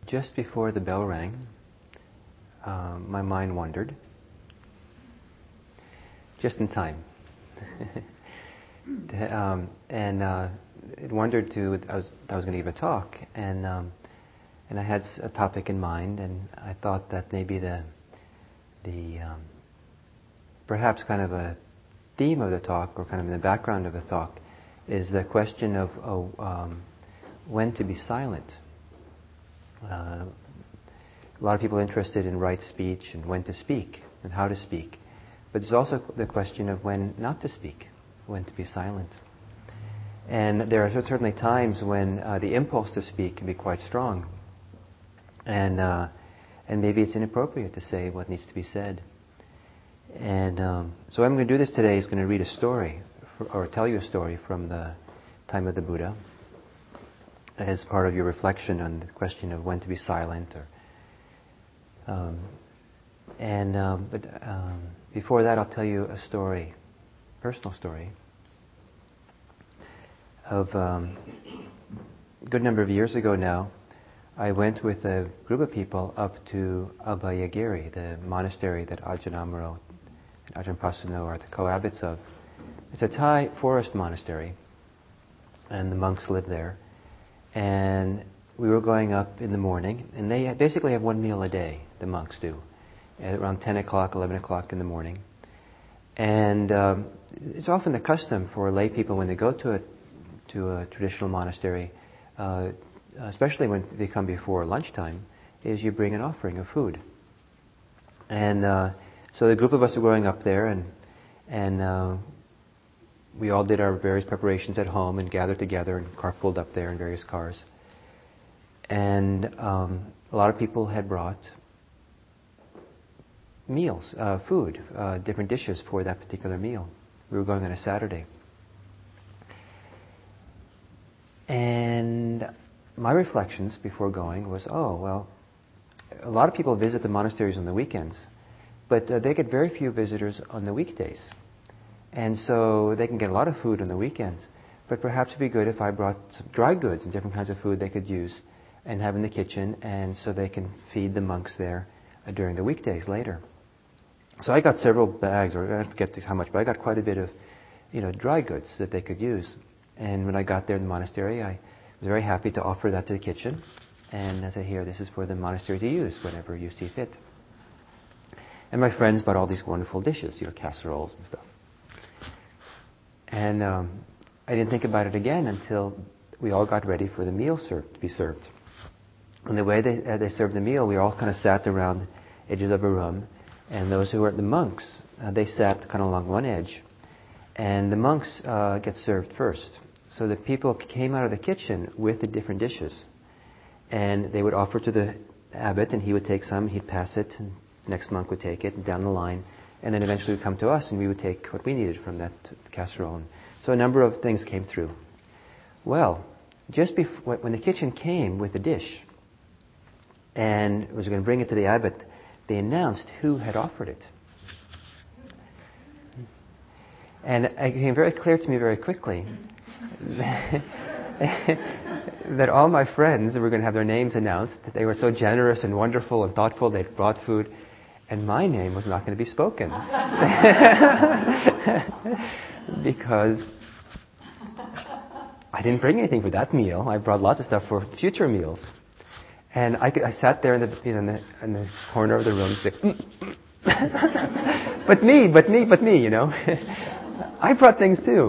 just before the bell rang, my mind wandered, just in time. And it wandered to, I was going to give a talk, and I had a topic in mind, and I thought that maybe the perhaps kind of a theme of the talk, or kind of in the background of the talk, is the question of when to be silent. A lot of people are interested in right speech and when to speak and how to speak. But there's also the question of when not to speak, when to be silent. And there are certainly times when the impulse to speak can be quite strong. And maybe it's inappropriate to say what needs to be said. And so what I'm going to do this today is going to read a story, or tell you a story from the time of the Buddha, as part of your reflection on the question of when to be silent. But before that, I'll tell you a story, personal story, of a good number of years ago now. I went with a group of people up to Abhayagiri, the monastery that Ajahn Amaro and Ajahn Pasanno are the co-abbats of. It's a Thai forest monastery, and the monks live there. And we were going up in the morning, and they basically have one meal a day, the monks do, at around 10 o'clock, 11 o'clock in the morning. And it's often the custom for lay people when they go to a traditional monastery, especially when they come before lunchtime, is you bring an offering of food. And so the group of us were going up there, and we all did our various preparations at home and gathered together and carpooled up there in various cars. And a lot of people had brought meals, food, different dishes for that particular meal. We were going on a Saturday. And my reflections before going was, a lot of people visit the monasteries on the weekends, but they get very few visitors on the weekdays. And so they can get a lot of food on the weekends, but perhaps it would be good if I brought some dry goods and different kinds of food they could use and have in the kitchen, and so they can feed the monks there during the weekdays later. So I got several bags, or I forget how much, but I got quite a bit of, dry goods that they could use. And when I got there in the monastery, I was very happy to offer that to the kitchen. And I said, here, this is for the monastery to use whenever you see fit. And my friends bought all these wonderful dishes, casseroles and stuff. And I didn't think about it again until we all got ready for the meal to be served. And the way they served the meal, we all kind of sat around the edges of a room. And those who were the monks, they sat kind of along one edge. And the monks get served first. So the people came out of the kitchen with the different dishes. And they would offer to the abbot, and he would take some, he'd pass it, and the next monk would take it, and down the line. And then eventually it would come to us, and we would take what we needed from that casserole. And so a number of things came through. Well, just before, when the kitchen came with the dish, and was going to bring it to the abbot, they announced who had offered it. And it became very clear to me very quickly that all my friends were going to have their names announced, that they were so generous and wonderful and thoughtful, they'd brought food, and my name was not going to be spoken. Because I didn't bring anything for that meal. I brought lots of stuff for future meals. And I sat there in the corner of the room, like, but me, I brought things too,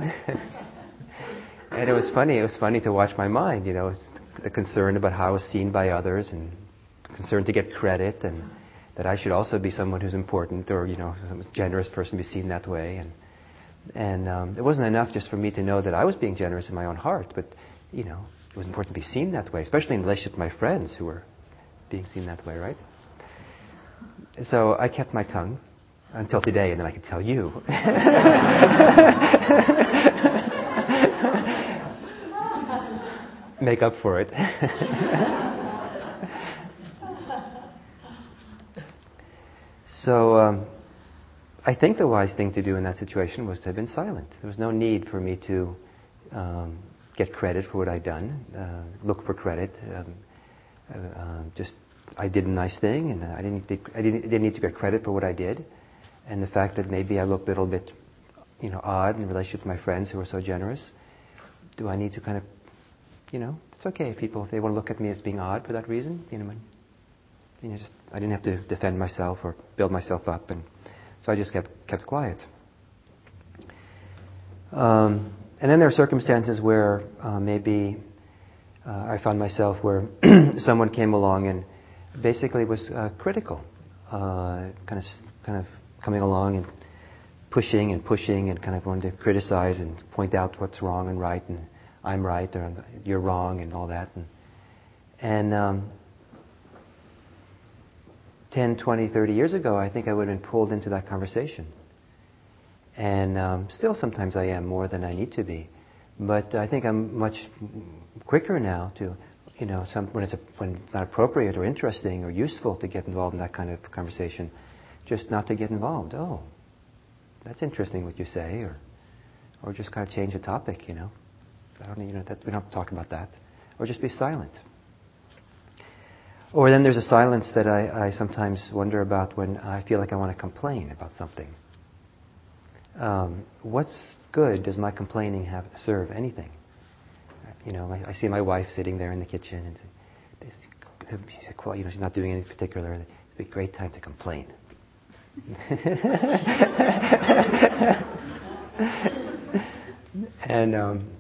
And it was funny to watch my mind, the concern about how I was seen by others, and concern to get credit, and that I should also be someone who's important, or, some generous person, be seen that way. And it wasn't enough just for me to know that I was being generous in my own heart, but, it was important to be seen that way, especially in relationship to my friends who were being seen that way, right? So I kept my tongue until today, and then I could tell you. Make up for it. So I think the wise thing to do in that situation was to have been silent. There was no need for me to get credit for what I'd done, look for credit. Just I did a nice thing, and I didn't need to get credit for what I did. And the fact that maybe I looked a little bit, odd in relationship to my friends who were so generous. Do I need to kind of, it's okay if they want to look at me as being odd for that reason. I didn't have to defend myself or build myself up, and so I just kept quiet. And then there are circumstances where maybe I found myself where someone came along and basically was critical, kind of coming along and pushing and kind of wanted to criticize and point out what's wrong and right, and I'm right or you're wrong and all that. And 10, 20, 30 years ago, I think I would have been pulled into that conversation. And still sometimes I am more than I need to be. But I think I'm much quicker now to, when it's not appropriate or interesting or useful to get involved in that kind of conversation, just not to get involved. Oh, that's interesting what you say, or just kind of change the topic, I don't need, we don't have to talk about that. Or just be silent. Or then there's a silence that I sometimes wonder about when I feel like I want to complain about something. What's good does my complaining serve anything? I see my wife sitting there in the kitchen and she's not doing anything particular. It'd be a great time to complain. And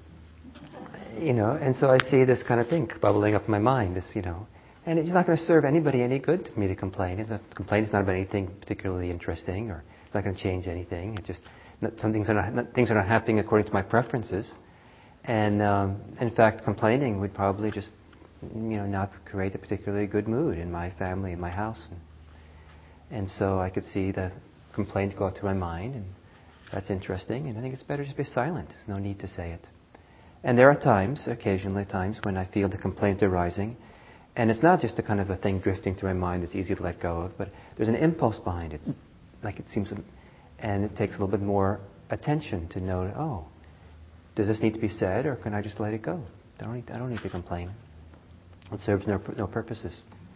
and so I see this kind of thing bubbling up in my mind. And it's not going to serve anybody any good to me to complain. Complain is not about anything particularly interesting, or it's not going to change anything. It's just things are not happening according to my preferences. And in fact, complaining would probably just not create a particularly good mood in my family, in my house. And so I could see the complaint go through my mind, and that's interesting. And I think it's better just be silent. There's no need to say it. And there are occasionally times, when I feel the complaint arising. And it's not just a kind of a thing drifting through my mind that's easy to let go of, but there's an impulse behind it. Like it seems, and it takes a little bit more attention to know, does this need to be said, or can I just let it go? I don't need to complain. It serves no purposes.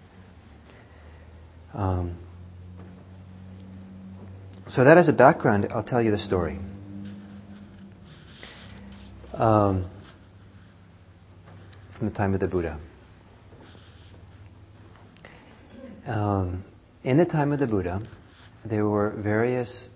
So that as a background, I'll tell you the story. From the time of the Buddha. In the time of the Buddha, there were various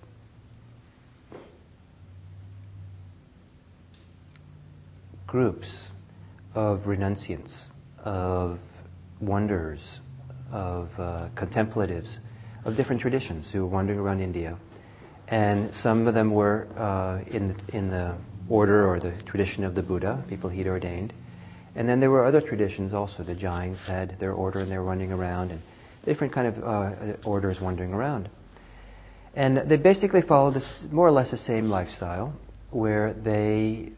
groups of renunciants, of wanderers, of contemplatives, of different traditions who were wandering around India. And some of them were in the order or the tradition of the Buddha, people he'd ordained. And then there were other traditions also. The Jains had their order and they were wandering around, and different kind of orders wandering around. And they basically followed this more or less the same lifestyle, where they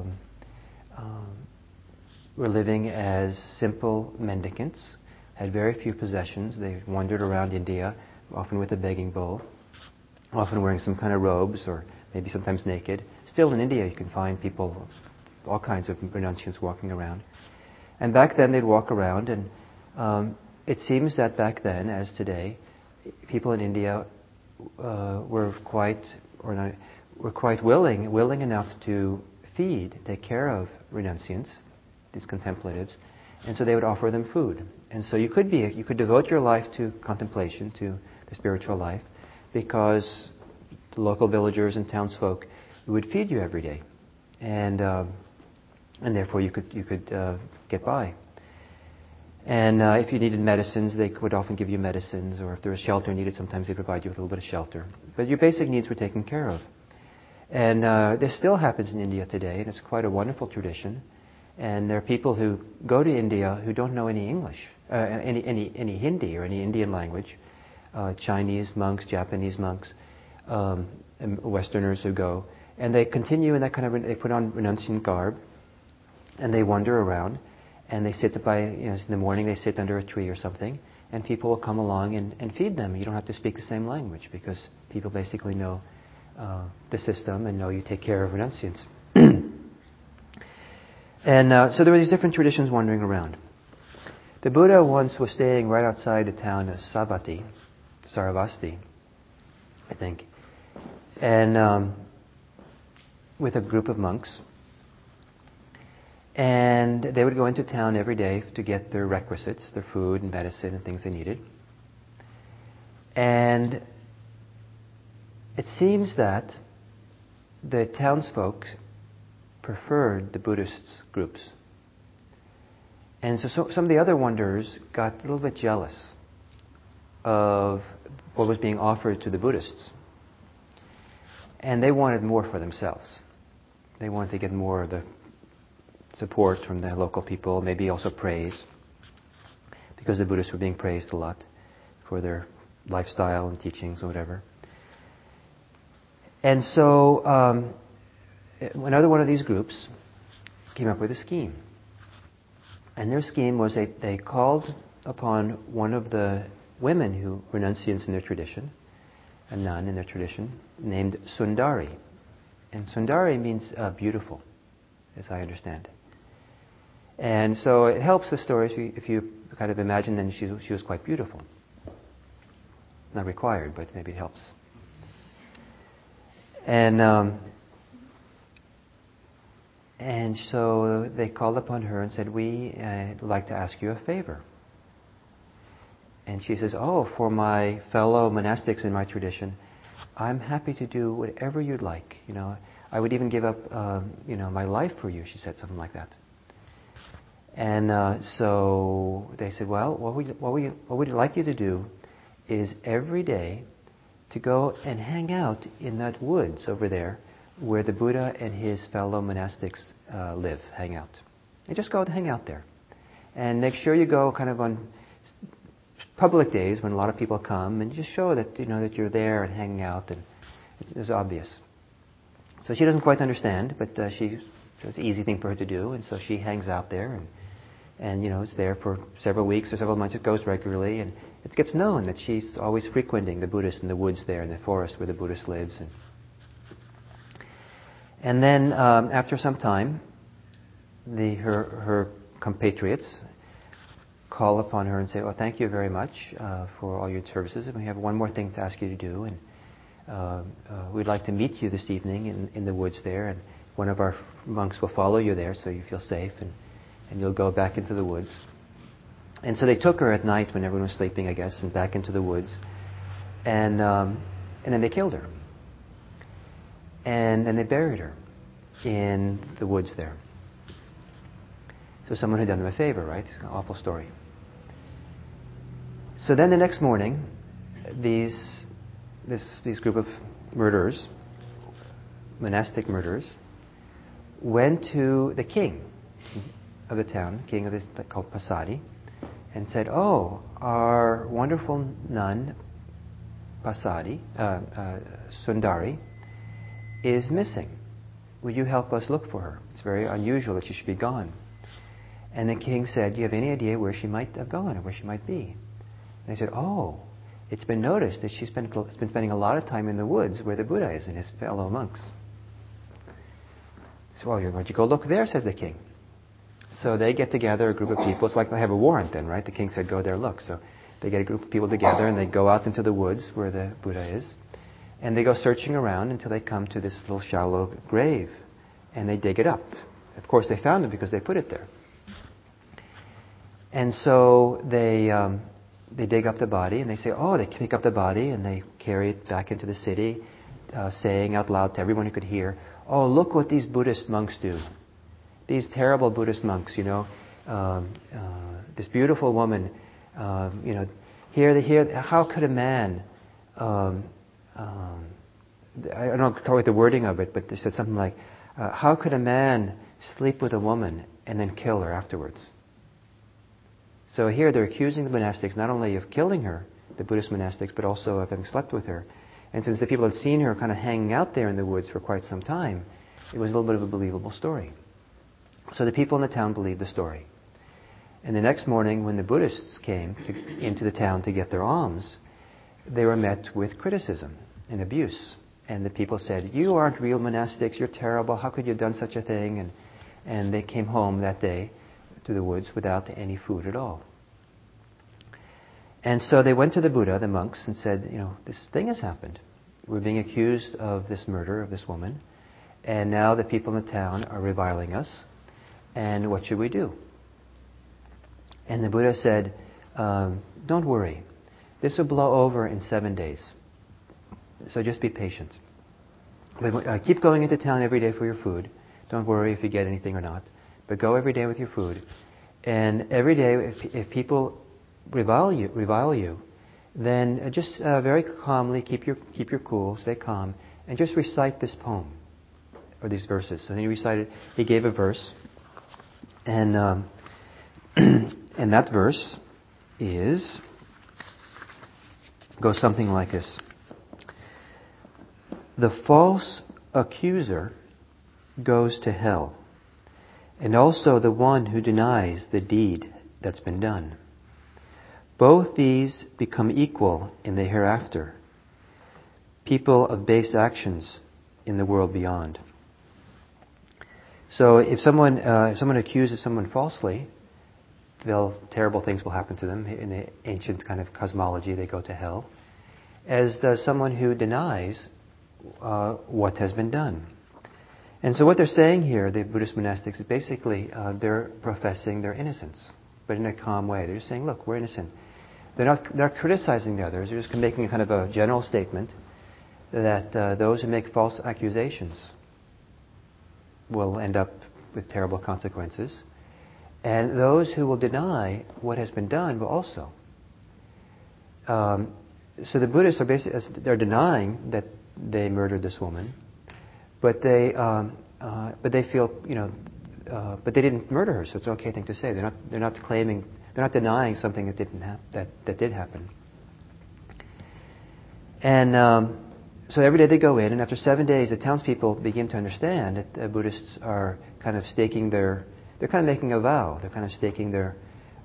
were living as simple mendicants, had very few possessions. They wandered around India, often with a begging bowl, often wearing some kind of robes, or maybe sometimes naked. Still in India you can find people, all kinds of renunciants walking around. And back then they'd walk around, and it seems that back then, as today, people in India were quite willing enough to take care of renunciants, these contemplatives, and so they would offer them food. And so you could devote your life to contemplation, to the spiritual life, because the local villagers and townsfolk would feed you every day, and therefore you could get by. And if you needed medicines, they would often give you medicines, or if there was shelter needed, sometimes they provide you with a little bit of shelter. But your basic needs were taken care of. And this still happens in India today, and it's quite a wonderful tradition. And there are people who go to India who don't know any English, any Hindi or any Indian language. Chinese monks, Japanese monks, and Westerners who go, and they continue in that kind of. They put on renunciant garb, and they wander around, and they sit in the morning. They sit under a tree or something, and people will come along and feed them. You don't have to speak the same language because people basically know the system and know you take care of renunciants. And so there were these different traditions wandering around. The Buddha once was staying right outside the town of Saravasti, I think, and with a group of monks. And they would go into town every day to get their requisites, their food and medicine and things they needed. And it seems that the townsfolk preferred the Buddhist groups. And so some of the other wanderers got a little bit jealous of what was being offered to the Buddhists. And they wanted more for themselves. They wanted to get more of the support from the local people, maybe also praise, because the Buddhists were being praised a lot for their lifestyle and teachings or whatever. And so another one of these groups came up with a scheme. And their scheme was they called upon one of the women who were renunciants in their tradition, a nun in their tradition, named Sundari. And Sundari means beautiful, as I understand. And so it helps the story if you kind of imagine then she was quite beautiful. Not required, but maybe it helps. And so they called upon her and said, "We'd like to ask you a favor." And she says, "Oh, for my fellow monastics in my tradition, I'm happy to do whatever you'd like. You know, I would even give up, my life for you." She said something like that. And so they said, "Well, what we'd like you to do is every day to go and hang out in that woods over there where the Buddha and his fellow monastics hang out. And just go and hang out there. And make sure you go kind of on public days when a lot of people come and just show that, that you're there and hanging out, and it's obvious." So she doesn't quite understand, but it's an easy thing for her to do, and so she hangs out there and it's there for several weeks or several months. It goes regularly, and it gets known that she's always frequenting the Buddhists in the woods there, in the forest where the Buddhist lives. And then after some time, her compatriots call upon her and say, "Oh, thank you very much for all your services, and we have one more thing to ask you to do, and we'd like to meet you this evening in the woods there, and one of our monks will follow you there so you feel safe, and you'll go back into the woods." And so they took her at night when everyone was sleeping, I guess, and back into the woods, and then they killed her. And then they buried her in the woods there. So someone had done them a favor, right? An awful story. So then the next morning, this group of murderers, monastic murderers, went to the king of the town, king of this called Pasadi, and said, "Oh, our wonderful nun, Pasadi, Sundari, is missing. Will you help us look for her? It's very unusual that she should be gone." And the king said, "Do you have any idea where she might have gone or where she might be?" And they said, "Oh, it's been noticed that she's been spending a lot of time in the woods where the Buddha is and his fellow monks." So, "Well, you're going to go look there," says the king. So they get together a group of people. It's like they have a warrant then, right? The king said, "Go there, look." So they get a group of people together and they go out into the woods where the Buddha is. And they go searching around until they come to this little shallow grave. And they dig it up. Of course, they found it because they put it there. And so they dig up the body and they say, they pick up the body and they carry it back into the city, saying out loud to everyone who could hear, "Oh, look what these Buddhist monks do. These terrible Buddhist monks, this beautiful woman, how could a man, I don't know quite the wording of it, but they said something like, how could a man sleep with a woman and then kill her afterwards?" So here they're accusing the monastics not only of killing her, the Buddhist monastics, but also of having slept with her. And since the people had seen her kind of hanging out there in the woods for quite some time, it was a little bit of a believable story. So the people in the town believed the story. And the next morning, when the Buddhists came into the town to get their alms, they were met with criticism and abuse. And the people said, "You aren't real monastics, you're terrible, how could you have done such a thing?" And they came home that day to the woods without any food at all. And so they went to the Buddha, the monks, and said, this thing has happened. We're being accused of this murder of this woman, and now the people in the town are reviling us, and what should we do? And the Buddha said, don't worry. This will blow over in 7 days. So just be patient. But, keep going into town every day for your food. Don't worry if you get anything or not. But go every day with your food. And every day, if people revile you, then just very calmly keep your cool, stay calm, and just recite this poem or these verses. So then he recited. He gave a verse, and and that verse goes something like this: the false accuser goes to hell, and also the one who denies the deed that's been done. Both these become equal in the hereafter, people of base actions in the world beyond. So if someone accuses someone falsely, terrible things will happen to them. In the ancient kind of cosmology, they go to hell. As does someone who denies what has been done. And so what they're saying here, the Buddhist monastics, is basically they're professing their innocence, but in a calm way. They're just saying, look, we're innocent. They're not criticizing the others. They're just making a kind of a general statement that those who make false accusations will end up with terrible consequences. And those who will deny what has been done will also. So the Buddhists are basically, they're denying that they murdered this woman, but they feel, but they didn't murder her, so it's an okay thing to say. They're not claiming, they're not denying something that did happen. And so every day they go in, and after 7 days, the townspeople begin to understand that the Buddhists are kind of staking they're kind of making a vow. They're kind of staking their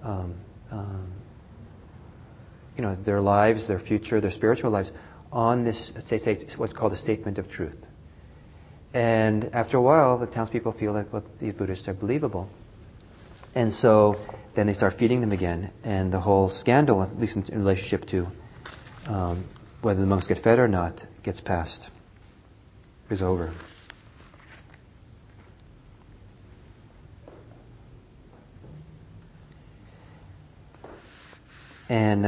lives, their future, their spiritual lives on this, what's called a statement of truth. And after a while, the townspeople feel that these Buddhists are believable. And so then they start feeding them again, and the whole scandal, at least in relationship to whether the monks get fed or not, gets passed, is over. And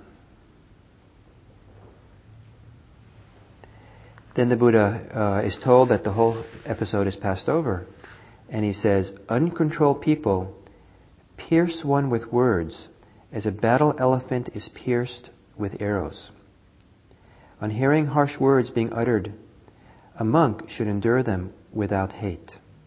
then the Buddha is told that the whole episode is passed over. And he says, uncontrolled people pierce one with words as a battle elephant is pierced with arrows. On hearing harsh words being uttered, a monk should endure them without hate.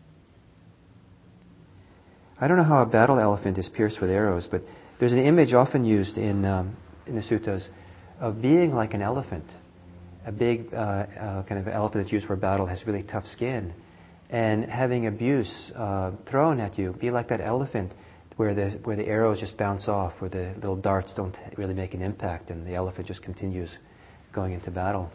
I don't know how a battle elephant is pierced with arrows, but there's an image often used in the suttas of being like an elephant. A big kind of elephant that's used for battle has really tough skin. And having abuse thrown at you, be like that elephant where the arrows just bounce off, where the little darts don't really make an impact, and the elephant just continues going into battle.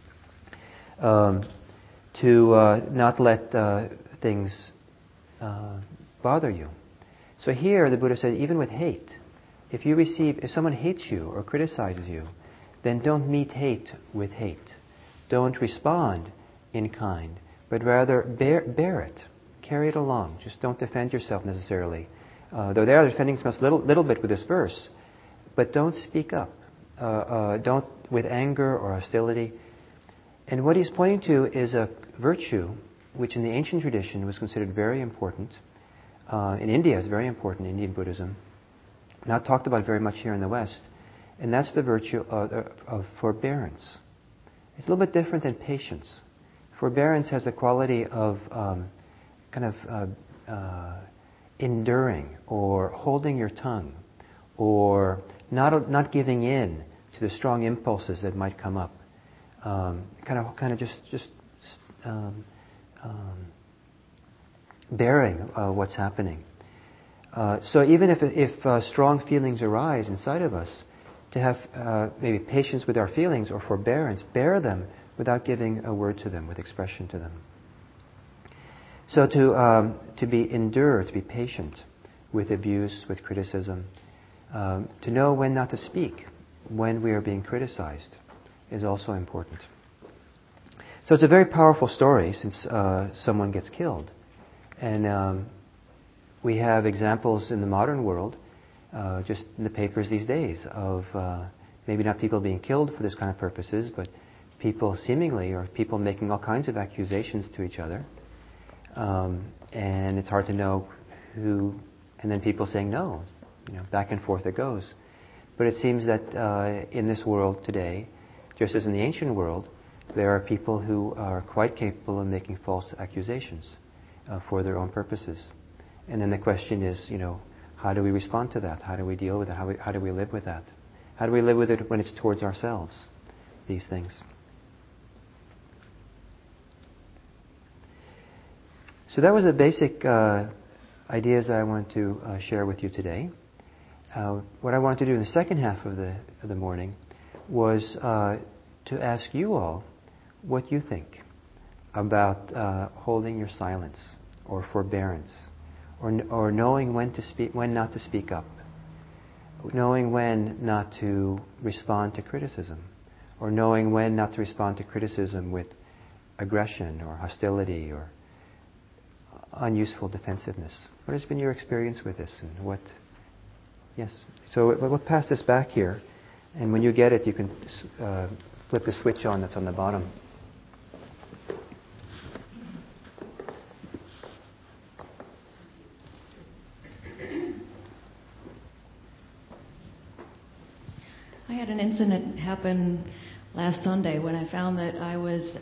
To not let things bother you. So here the Buddha said, even with hate, if someone hates you or criticizes you, then don't meet hate with hate. Don't respond in kind, but rather bear it. Carry it along. Just don't defend yourself necessarily. Though they are defending themselves a little bit with this verse, but don't speak up. Don't with anger or hostility. And what he's pointing to is a virtue which in the ancient tradition was considered very important. In India, it's very important in Indian Buddhism. Not talked about very much here in the West. And that's the virtue of forbearance. It's a little bit different than patience. Forbearance has a quality of enduring or holding your tongue or not giving in to the strong impulses that might come up. Bearing what's happening. So even if strong feelings arise inside of us, to have maybe patience with our feelings or forbearance, bear them without giving a word to them, with expression to them. So to endure, to be patient with abuse, with criticism, to know when not to speak, when we are being criticized is also important. So it's a very powerful story since someone gets killed. And we have examples in the modern world, just in the papers these days, of maybe not people being killed for this kind of purposes, but people seemingly, or people making all kinds of accusations to each other. And it's hard to know who, and then people saying no. Back and forth it goes. But it seems that in this world today, just as in the ancient world, there are people who are quite capable of making false accusations for their own purposes. And then the question is, how do we respond to that? How do we deal with it? How do we live with that? How do we live with it when it's towards ourselves, these things? So that was the basic ideas that I wanted to share with you today. What I wanted to do in the second half of the morning was to ask you all what you think about holding your silence or forbearance, or knowing when to speak, when not to speak up, knowing when not to respond to criticism, or knowing when not to respond to criticism with aggression or hostility or unuseful defensiveness. What has been your experience with this, and what? Yes. So we'll pass this back here, and when you get it, you can flip the switch on that's on the bottom. I had an incident happen last Sunday when I found that I was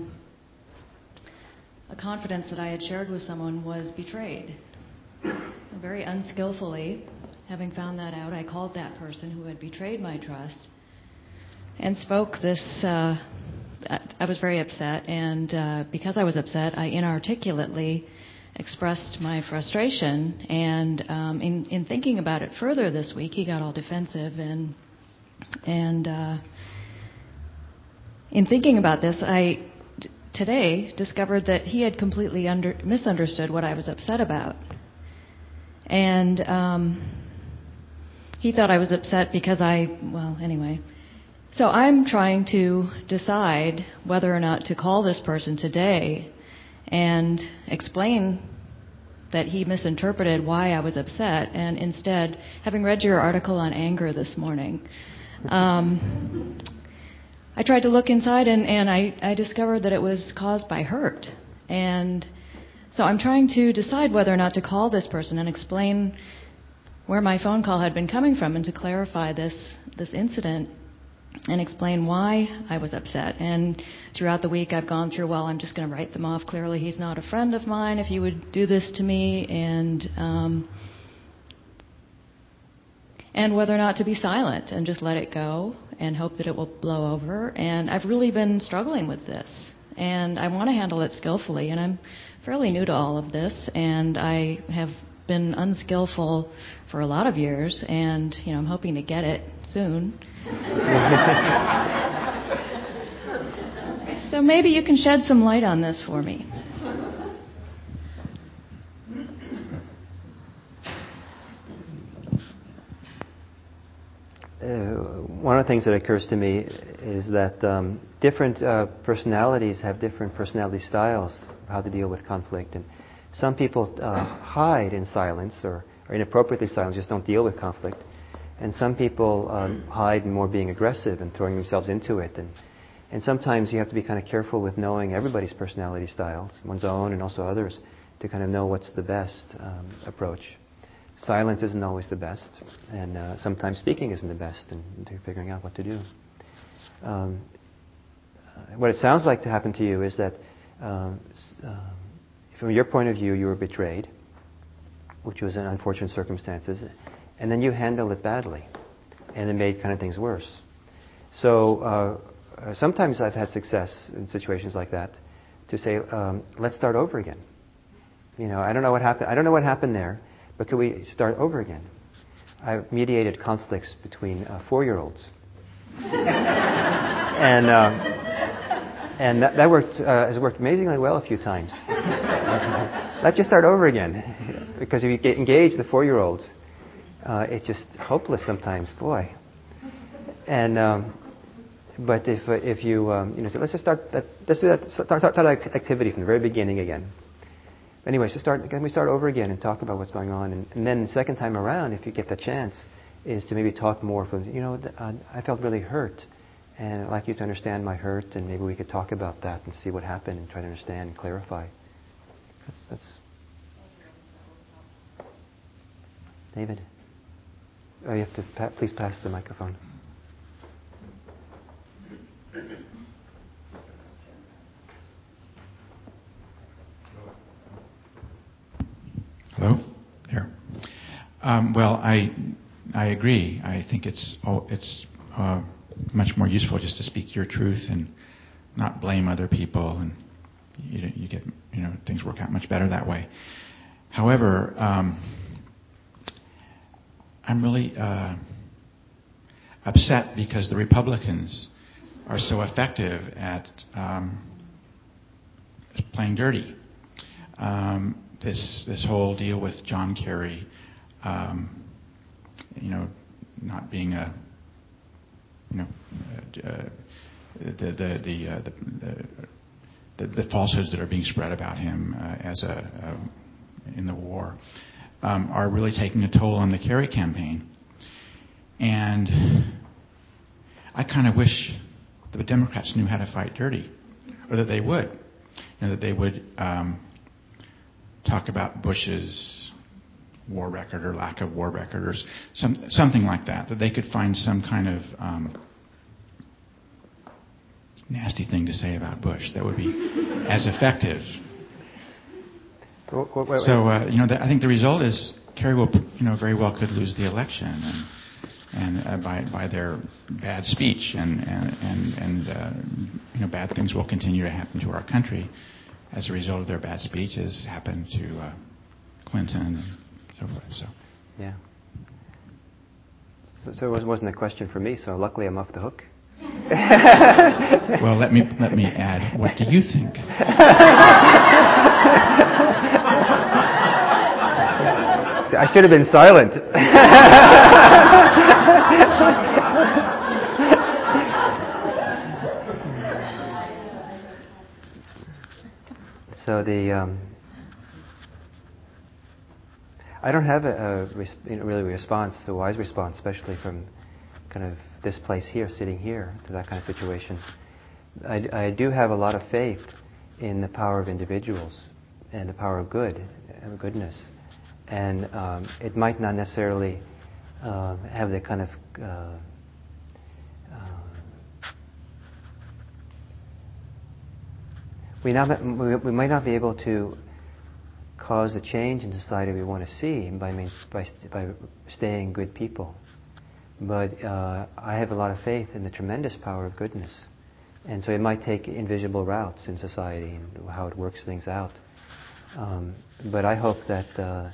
a confidence that I had shared with someone was betrayed. Very unskillfully, having found that out, I called that person who had betrayed my trust and spoke this. I was very upset, and because I was upset, I inarticulately expressed my frustration. And in thinking about it further this week, he got all defensive, and in thinking about this, I today discovered that he had completely misunderstood what I was upset about. And he thought I was upset because anyway. So I'm trying to decide whether or not to call this person today and explain that he misinterpreted why I was upset, and instead, having read your article on anger this morning, I tried to look inside, and I discovered that it was caused by hurt. And so I'm trying to decide whether or not to call this person and explain where my phone call had been coming from, and to clarify this incident and explain why I was upset. And throughout the week I've gone through, I'm just going to write them off. Clearly he's not a friend of mine if he would do this to me, and whether or not to be silent and just let it go and hope that it will blow over. And I've really been struggling with this, and I want to handle it skillfully, and I'm fairly new to all of this, and I have been unskillful for a lot of years, and I'm hoping to get it soon. So maybe you can shed some light on this for me. One of the things that occurs to me is that different personalities have different personality styles, how to deal with conflict. And some people hide in silence or inappropriately silent, just don't deal with conflict. And some people hide in more being aggressive and throwing themselves into it. And sometimes you have to be kind of careful with knowing everybody's personality styles, one's own and also others, to kind of know what's the best approach. Silence isn't always the best, and sometimes speaking isn't the best, and figuring out what to do. What it sounds like to happen to you is that from your point of view, you were betrayed, which was in unfortunate circumstances, and then you handled it badly, and it made kind of things worse. So sometimes I've had success in situations like that to say, let's start over again. I don't know what happened. I don't know what happened there, but could we start over again? I've mediated conflicts between 4-year-olds, and that has worked amazingly well a few times. Let's just start over again, because if you engage the 4-year-olds, it's just hopeless sometimes. Boy, And but if you so let's just start that. Let's do that. Start that activity from the very beginning again. Anyway, so can we start over again and talk about what's going on, and then the second time around, if you get the chance, is to maybe talk more from I felt really hurt, and I'd like you to understand my hurt, and maybe we could talk about that and see what happened and try to understand and clarify. That's David. Oh, you have to please pass the microphone. Hello? Here. Well, I agree. I think it's much more useful just to speak your truth and not blame other people, and you get things work out much better that way. However, I'm really upset because the Republicans are so effective at playing dirty. This whole deal with John Kerry, not being the falsehoods that are being spread about him in the war are really taking a toll on the Kerry campaign. And I kind of wish the Democrats knew how to fight dirty, or that they would, talk about Bush's war record or lack of war record or something like that they could find some kind of nasty thing to say about Bush that would be as effective. So I think the result is Kerry will very well could lose the election, and by their bad speech and bad things will continue to happen to our country as a result of their bad speeches happened to Clinton and so forth. So yeah. So it wasn't a question for me. So luckily I'm off the hook. Well, let me add. What do you think? I should have been silent. So I don't have a response, a wise response, especially from kind of this place here, sitting here, to that kind of situation. I do have a lot of faith in the power of individuals and the power of goodness. And it might not necessarily have the kind of we might not be able to cause the change in society we want to see by staying good people. But I have a lot of faith in the tremendous power of goodness. And so it might take invisible routes in society and how it works things out. But I hope that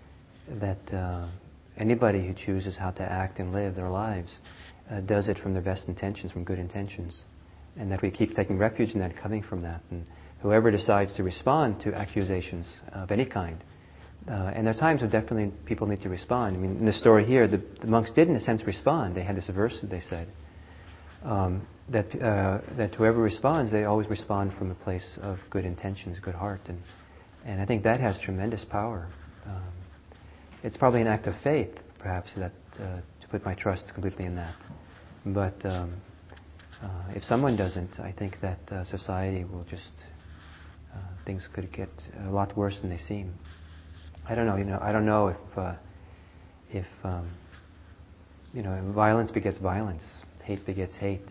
anybody who chooses how to act and live their lives does it from their best intentions, from good intentions. And that we keep taking refuge in that, coming from that. And whoever decides to respond to accusations of any kind, and there are times when definitely people need to respond. I mean, in the story here, the monks did in a sense respond. They had this verse that they said, that whoever responds, they always respond from a place of good intentions, good heart. And I think that has tremendous power. It's probably an act of faith, perhaps, that to put my trust completely in that. But if someone doesn't, I think that society will just things could get a lot worse than they seem. I don't know. I don't know if violence begets violence, hate begets hate.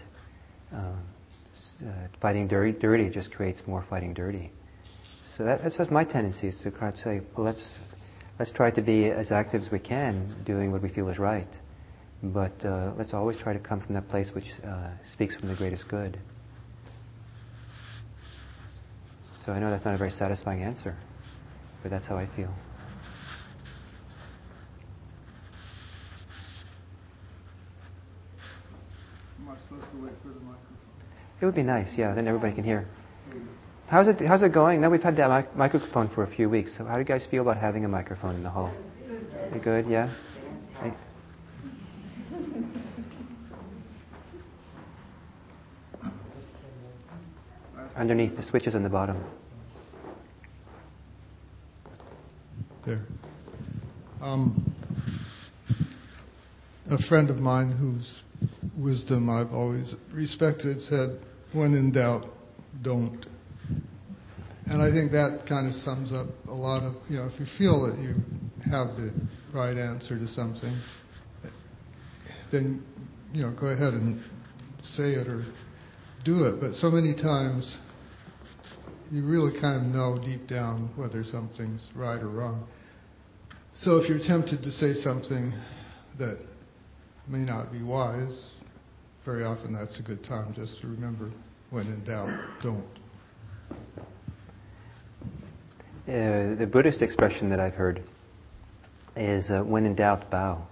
Fighting dirty just creates more fighting dirty. So that's my tendency, is to try to say, well, let's try to be as active as we can, doing what we feel is right. But let's always try to come from that place which speaks from the greatest good. So I know that's not a very satisfying answer, but that's how I feel. Am I supposed to wait for the microphone? It would be nice, yeah. Then everybody can hear. How's it going? Now we've had that microphone for a few weeks. So how do you guys feel about having a microphone in the hall? You good? Yeah. Underneath, the switch is on the bottom. There. A friend of mine whose wisdom I've always respected said, when in doubt, don't. And I think that kind of sums up a lot of, if you feel that you have the right answer to something, then, go ahead and say it or do it. But so many times, you really kind of know deep down whether something's right or wrong. So if you're tempted to say something that may not be wise, very often that's a good time just to remember, when in doubt, don't. The Buddhist expression that I've heard is, when in doubt, bow.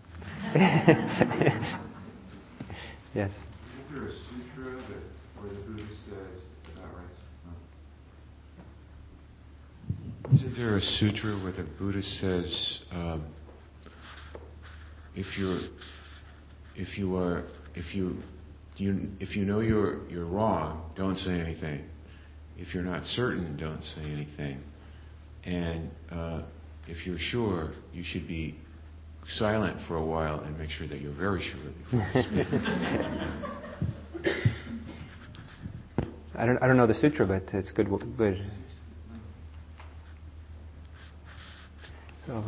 Yes. Isn't there a sutra where the Buddha says about right? No. Isn't there a sutra where the Buddha says, if you know you're wrong, don't say anything. If you're not certain, don't say anything. And if you're sure, you should be silent for a while and make sure that you're very sure before you speak. I don't know the sutra, but it's good. So.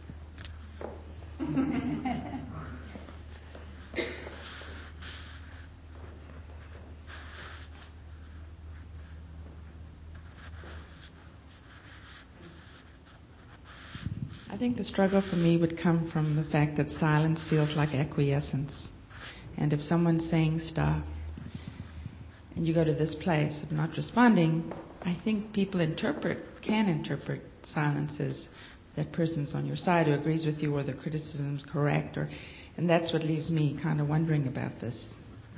I think the struggle for me would come from the fact that silence feels like acquiescence. And if someone's saying stuff and you go to this place of not responding, I think people can interpret silence as that person's on your side, who agrees with you, or the criticism's correct, and that's what leaves me kind of wondering about this.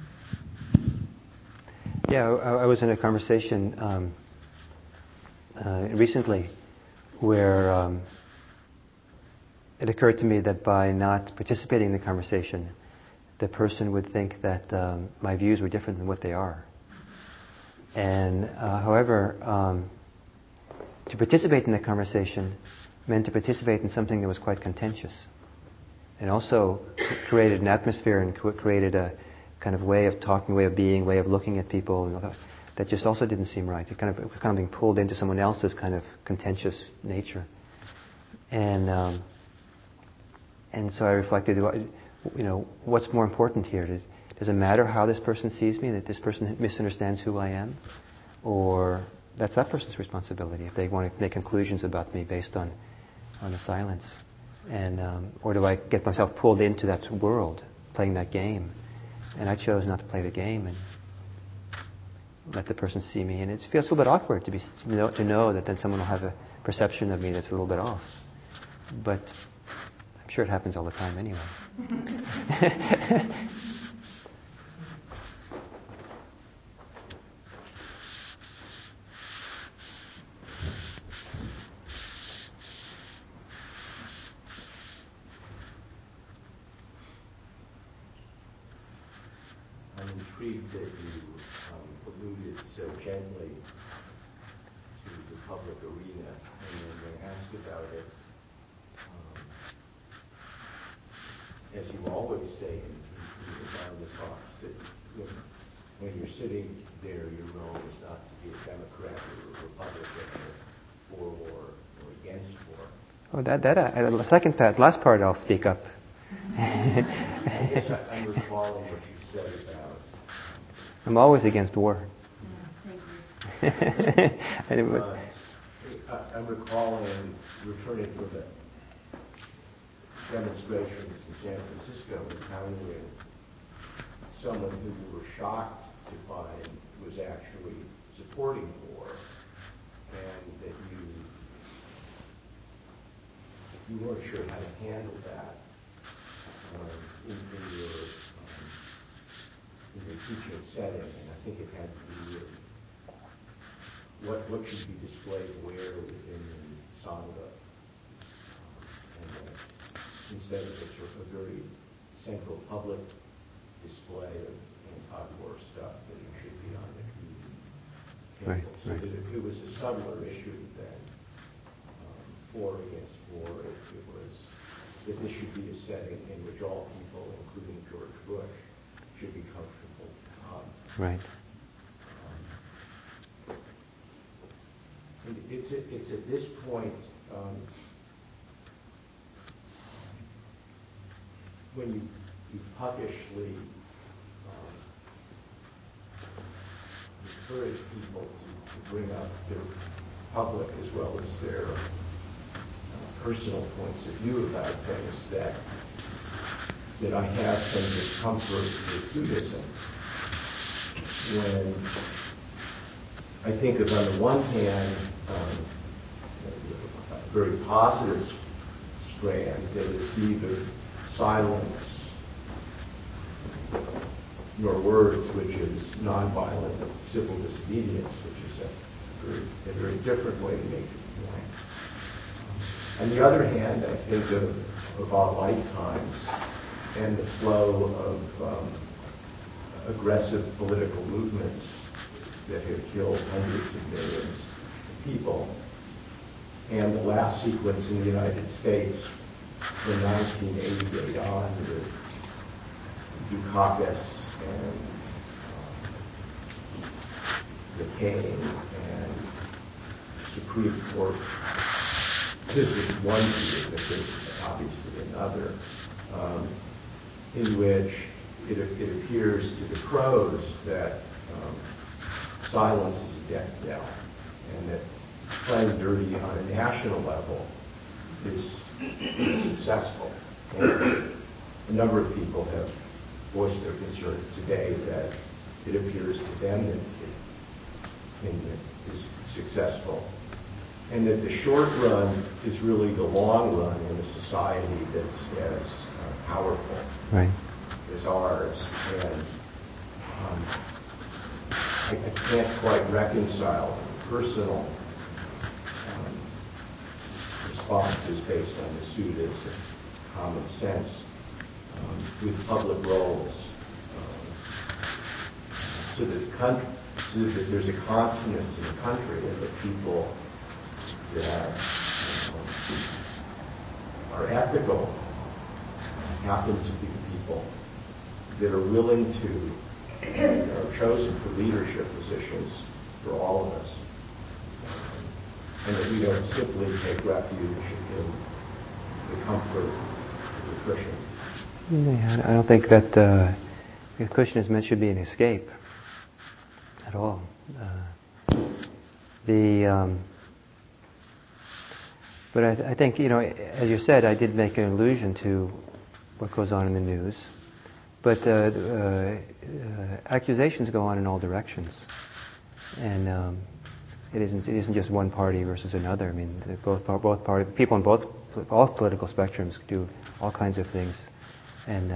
Yeah, I was in a conversation recently where it occurred to me that by not participating in the conversation, the person would think that my views were different than what they are. And however, to participate in the conversation meant to participate in something that was quite contentious, and also created an atmosphere and created a kind of way of talking, way of being, way of looking at people, and that just also didn't seem right. It was kind of being pulled into someone else's kind of contentious nature. And so I reflected, what's more important here? Does it matter how this person sees me, that this person misunderstands who I am? Or that's that person's responsibility if they want to make conclusions about me based on the silence. And or do I get myself pulled into that world, playing that game? And I chose not to play the game and let the person see me. And it feels a little bit awkward to know that then someone will have a perception of me that's a little bit off. But I'm sure it happens all the time anyway. I'm intrigued that you alluded so gently to the public arena, and when they ask about it, as you always say in the talks, that when you're sitting there, your role is not to be a Democrat or a Republican or for war or against war. Oh, the second part, last part, I'll speak up. I guess I'm recalling what you said about. I'm always against war. I'm recalling returning from the demonstrations in San Francisco, encountering someone who you were shocked to find was actually supporting war, and that you weren't sure how to handle that in your teaching setting, and I think it had to do with what should be displayed where within the Sangha, and instead of a very central public display of anti-war stuff, that it should be on the community handled. Right, So right. that it was a subtler issue than war against war. It was that this should be a setting in which all people, including George Bush, should be comfortable to come. Right. And it's at this point when you puckishly encourage people to bring up their public as well as their personal points of view about things that I have some discomfort with Buddhism. When I think of, on the one hand, a very positive strand that is neither silence nor words, which is nonviolent civil disobedience, which is a very different way to make your point. On the other hand, I think of our lifetimes and the flow of aggressive political movements that have killed hundreds of millions of people. And the last sequence in the United States from 1988 on with Dukakis and McCain and Supreme Court. This is one view, but there's obviously another, in which it appears to the pros that silence is a death knell, and that playing dirty on a national level is successful. And a number of people have voiced their concerns today that it appears to them that it is successful, and that the short run is really the long run in a society that's as powerful Right. as ours. And I can't quite reconcile personal responses based on the pseudos of common sense with public roles, so that there's a consonance in the country, and the people that are ethical happen to be the people that are willing to, are chosen for leadership positions for all of us, and that we don't simply take refuge in the comfort of the cushion. Yeah, I don't think that the cushion is meant should be an escape at all. But I think, as you said, I did make an allusion to what goes on in the news. But accusations go on in all directions, and it isn't just one party versus another. I mean, both people on all political spectrums do all kinds of things, and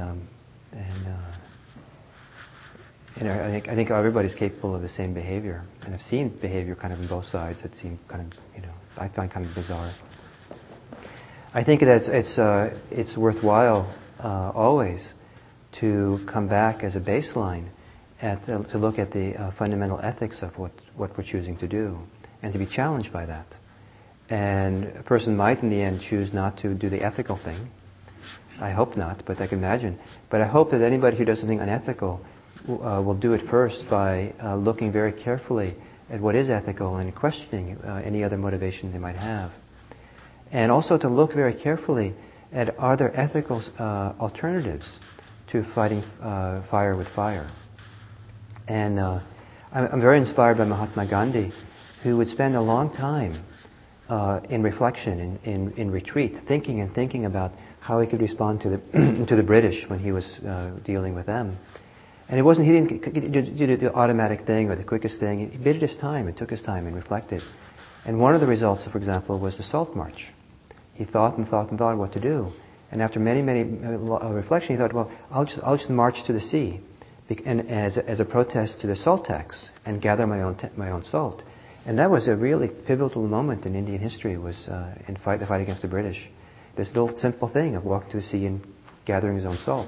I think everybody's capable of the same behavior. And I've seen behavior kind of on both sides that seem kind of, I find kind of bizarre. I think that it's worthwhile always to come back as a baseline to look at the fundamental ethics of what we're choosing to do, and to be challenged by that. And a person might in the end choose not to do the ethical thing. I hope not, but I can imagine. But I hope that anybody who does something unethical will do it first by looking very carefully at what is ethical and questioning any other motivation they might have. And also to look very carefully at, are there ethical alternatives to fighting fire with fire? And I'm very inspired by Mahatma Gandhi, who would spend a long time in reflection, in retreat, thinking about how he could respond to the British when he was dealing with them. And he didn't do the automatic thing or the quickest thing. He bided his time and took his time and reflected. And one of the results, for example, was the Salt March. He thought what to do. And after many reflection, he thought, well, I'll just march to the sea, and as a protest to the salt tax, and gather my own salt. And that was a really pivotal moment in Indian history, was the fight against the British. This little simple thing of walking to the sea and gathering his own salt.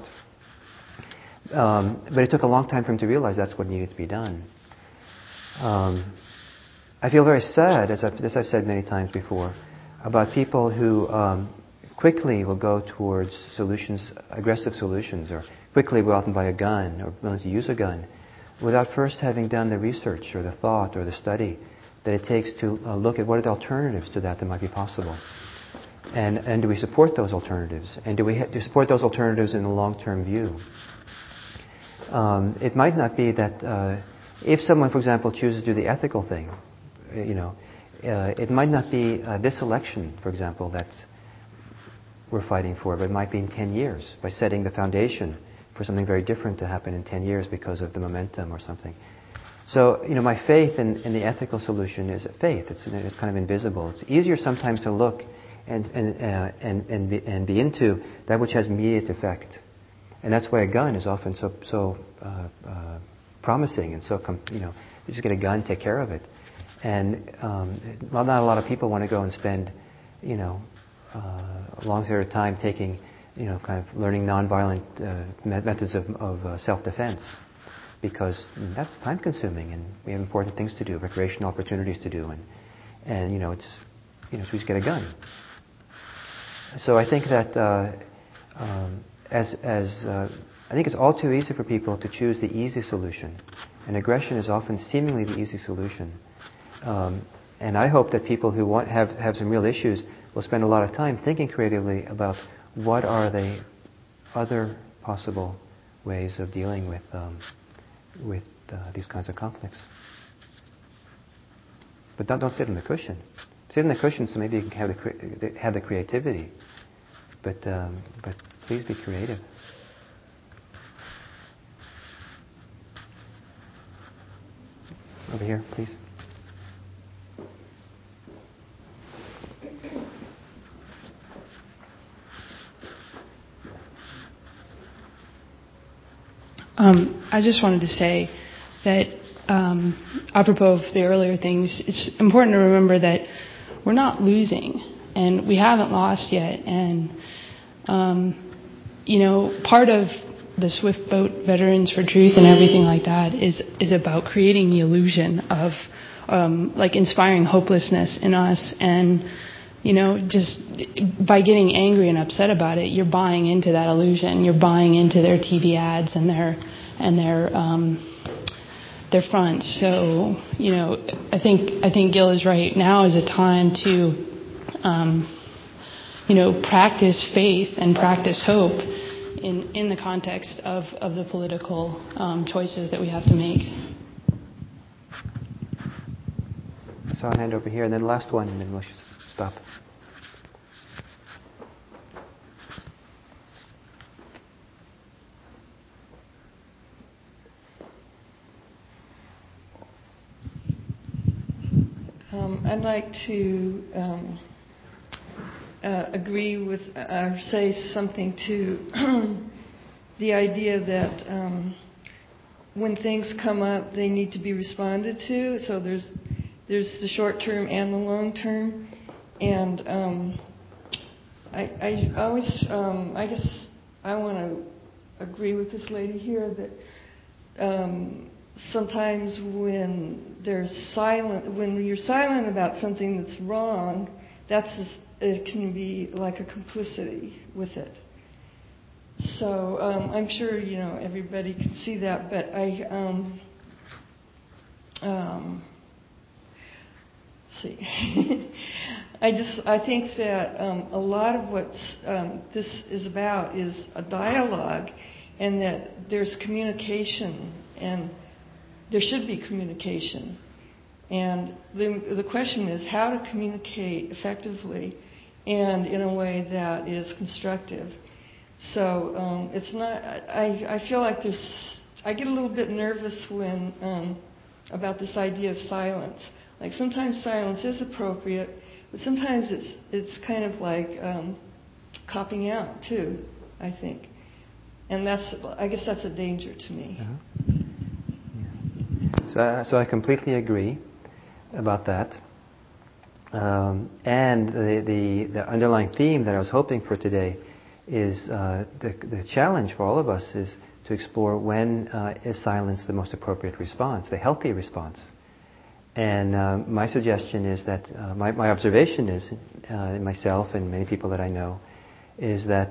But it took a long time for him to realize that's what needed to be done. I feel very sad, as I've said many times before, about people who quickly will go towards solutions, aggressive solutions, or quickly go out and buy a gun, or willing to use a gun, without first having done the research or the thought or the study that it takes to look at what are the alternatives to that might be possible. And do we support those alternatives? And do we support those alternatives in a long-term view? It might not be that if someone, for example, chooses to do the ethical thing, it might not be this election, for example, that's we're fighting for, but it might be in 10 years by setting the foundation for something very different to happen in 10 years because of the momentum or something. So, my faith in the ethical solution is faith. It's kind of invisible. It's easier sometimes to look and be into that which has immediate effect, and that's why a gun is often so promising and so you just get a gun, take care of it, and not a lot of people want to go and spend a long period of time taking kind of learning nonviolent methods of self-defense, because that's time consuming and we have important things to do, recreational opportunities to do, and it's so we just get a gun. So I think that I think it's all too easy for people to choose the easy solution, and aggression is often seemingly the easy solution. And I hope that people who have some real issues will spend a lot of time thinking creatively about what are the other possible ways of dealing with these kinds of conflicts. But don't sit in the cushion. Sit in the cushion so maybe you can have the creativity. But please be creative. Over here, please. I just wanted to say that apropos of the earlier things, it's important to remember that we're not losing, and we haven't lost yet. And part of the Swift Boat Veterans for Truth and everything like that is about creating the illusion of inspiring hopelessness in us. And just by getting angry and upset about it, you're buying into that illusion. You're buying into their TV ads and their fronts. So I think Gil is right. Now is a time to practice faith and practice hope in the context of the political choices that we have to make. I saw a hand over here, and then the last one, and then we'll stop. I'd like to agree with, or say something to the idea that when things come up, they need to be responded to. So there's the short term and the long term, and I always, I guess I want to agree with this lady here that sometimes when you're silent about something that's wrong, it can be like a complicity with it. So I'm sure everybody can see that, but see. I think that a lot of what this is about is a dialogue, and that there's communication, and there should be communication. And the question is how to communicate effectively and in a way that is constructive. So it's not. I feel like I get a little bit nervous when about this idea of silence. Like sometimes silence is appropriate, but sometimes it's kind of like copping out too, I think. And I guess that's a danger to me. Uh-huh. Yeah. So I completely agree about that. And the underlying theme that I was hoping for today is the challenge for all of us is to explore when is silence the most appropriate response, the healthy response. And my suggestion is that, my observation is, myself and many people that I know, is that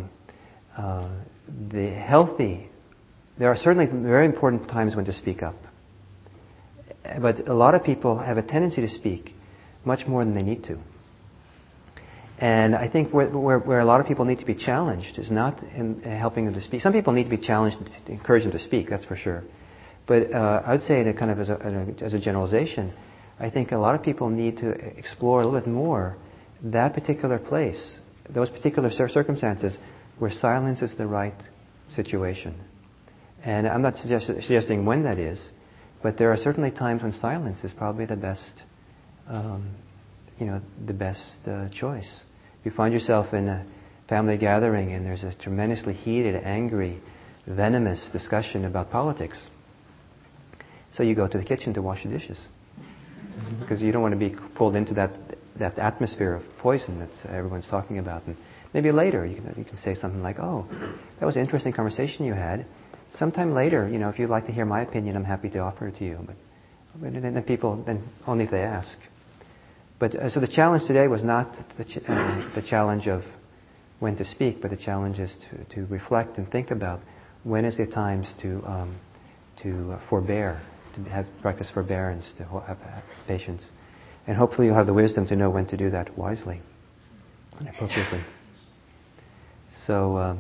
there are certainly very important times when to speak up. But a lot of people have a tendency to speak much more than they need to. And I think where a lot of people need to be challenged is not in helping them to speak. Some people need to be challenged to encourage them to speak, that's for sure. But I would say that kind of as a generalization, I think a lot of people need to explore a little bit more that particular place, those particular circumstances where silence is the right situation. And I'm not suggesting when that is, but there are certainly times when silence is probably the best, the best choice. If you find yourself in a family gathering and there's a tremendously heated, angry, venomous discussion about politics, so you go to the kitchen to wash the dishes. Because you don't want to be pulled into that atmosphere of poison that everyone's talking about. And maybe later you can say something like, "Oh, that was an interesting conversation you had. Sometime later, if you'd like to hear my opinion, I'm happy to offer it to you." But then only if they ask. But so the challenge today was not the challenge of when to speak, but the challenge is to reflect and think about when is the times to forbear, to practice forbearance, to have patience. And hopefully you'll have the wisdom to know when to do that wisely and appropriately. So,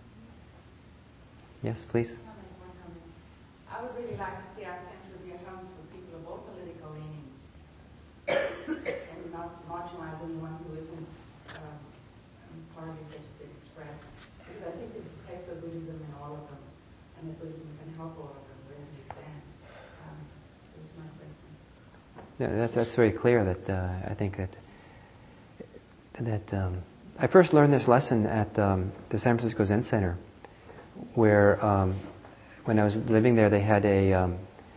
yes, please. I would really like to see our center be a home for people of all political leanings and not marginalize anyone who isn't part of it expressed. Because I think this is the case for Buddhism in all of them, and that Buddhism can help all of them wherever you stand. Yeah, that's very clear. That I think that I first learned this lesson at the San Francisco Zen Center, where when I was living there, they had a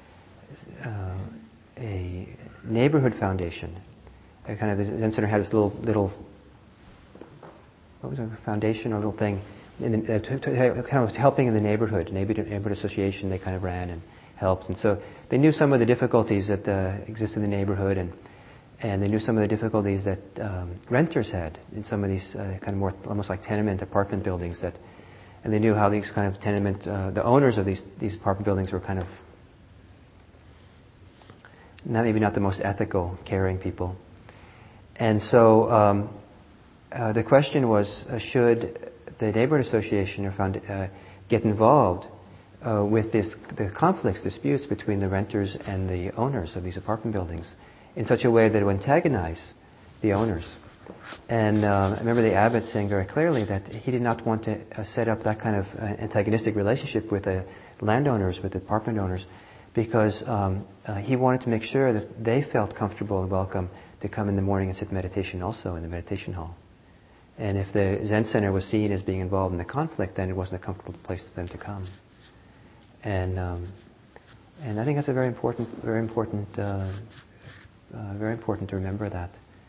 neighborhood foundation. The Zen Center had this little what was it, a foundation or little thing, kind of helping in the neighborhood association. They kind of ran and helped, and so they knew some of the difficulties that exist in the neighborhood, and they knew some of the difficulties that renters had in some of these kind of more almost like tenement apartment buildings. And they knew how these kind of tenement, the owners of these apartment buildings were kind of maybe not the most ethical, caring people. And so the question was, should the neighborhood association get involved with the conflicts, disputes between the renters and the owners of these apartment buildings in such a way that it would antagonize the owners. And I remember the abbot saying very clearly that he did not want to set up that kind of antagonistic relationship with the landowners, with the apartment owners, because he wanted to make sure that they felt comfortable and welcome to come in the morning and sit meditation also in the meditation hall. And if the Zen Center was seen as being involved in the conflict, then it wasn't a comfortable place for them to come. And I think that's a very important to remember that.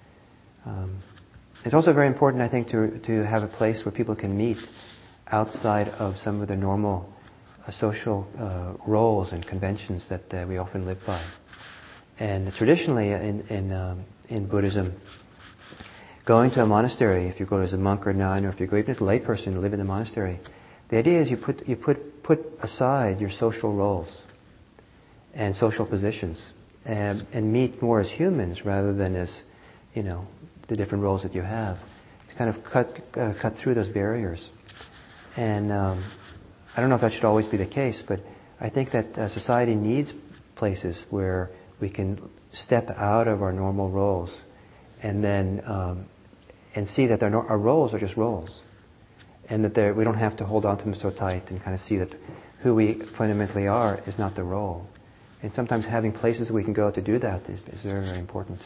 It's also very important, I think, to have a place where people can meet outside of some of the normal social roles and conventions that we often live by. And traditionally, in Buddhism, going to a monastery, if you go as a monk or nun, or if you go even as a layperson to live in the monastery, the idea is you put aside your social roles and social positions and meet more as humans rather than as, the different roles that you have. To kind of cut through those barriers. And I don't know if that should always be the case, but I think that society needs places where we can step out of our normal roles and then and see that our roles are just roles. And that we don't have to hold on to them so tight and kind of see that who we fundamentally are is not the role. And sometimes having places we can go to do that is very, very important.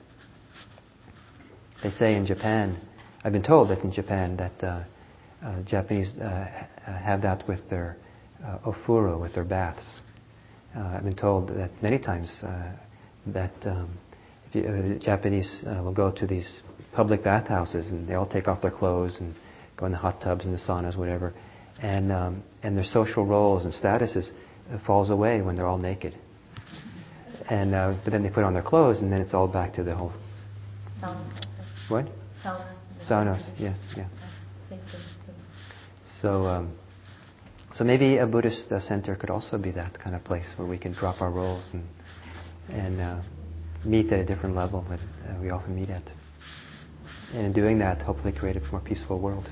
They say in Japan, I've been told that in Japan that Japanese have that with their ofuro, with their baths. I've been told that many times that the Japanese will go to these public bathhouses and they all take off their clothes and go in the hot tubs and the saunas, whatever, and their social roles and statuses falls away when they're all naked. And but then they put on their clothes, and then it's all back to the whole. Sauna. What? Sauna. Saunas. Yes. Yeah. Same thing. So, so maybe a Buddhist center could also be that kind of place where we can drop our roles and meet at a different level that we often meet at. And in doing that, hopefully create a more peaceful world.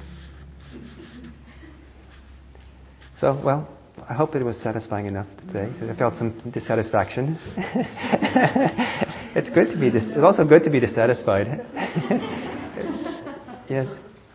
So, well, I hope it was satisfying enough today. I felt some dissatisfaction. It's good to be. It's also good to be dissatisfied. Yes.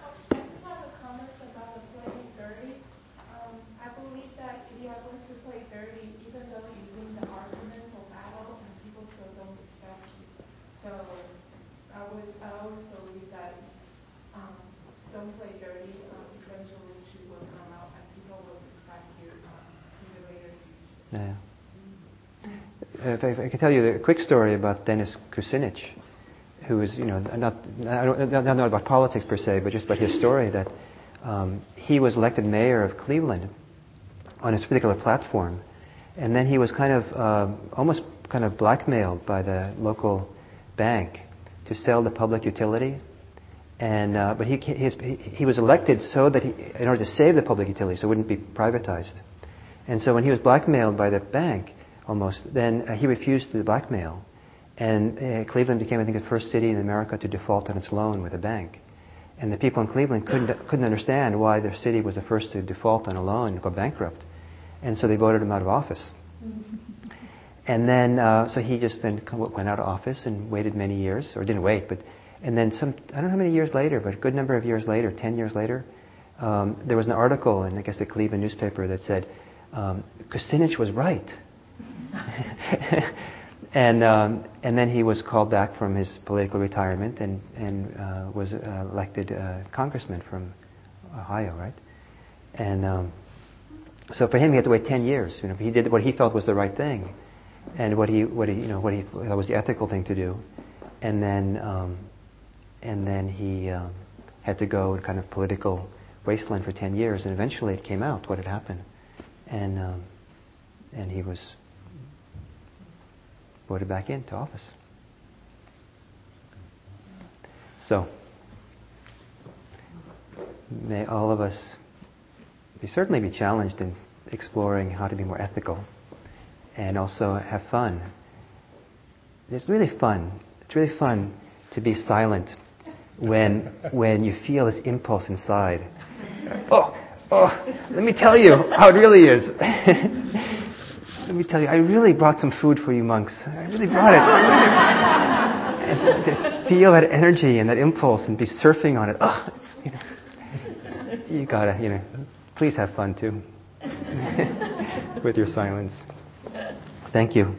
Yeah. If I can tell you a quick story about Dennis Kucinich, who was, I don't know about politics per se, but just about his story that he was elected mayor of Cleveland on his particular platform, and then he was kind of almost kind of blackmailed by the local bank to sell the public utility, and but he was elected so that in order to save the public utility, so it wouldn't be privatized. And so when he was blackmailed by the bank, almost, then he refused to blackmail. And Cleveland became, I think, the first city in America to default on its loan with a bank. And the people in Cleveland couldn't understand why their city was the first to default on a loan and go bankrupt. And so they voted him out of office. And then, so he just then went out of office and waited many years, or didn't wait, but, and then I don't know how many years later, but a good number of years later, 10 years later, there was an article in, I guess, the Cleveland newspaper that said, Kucinich was right. And then he was called back from his political retirement and was elected congressman from Ohio, right? And so for him, he had to wait 10 years. He did what he felt was the right thing, and what he thought was the ethical thing to do, and then he had to go in kind of political wasteland for 10 years, and eventually it came out what had happened. And he was voted back into office. So, may all of us certainly be challenged in exploring how to be more ethical and also have fun. It's really fun. It's really fun to be silent when you feel this impulse inside. Oh, let me tell you how it really is. Let me tell you, I really brought some food for you monks. I really brought it. And to feel that energy and that impulse and be surfing on it. You gotta, please have fun too with your silence. Thank you.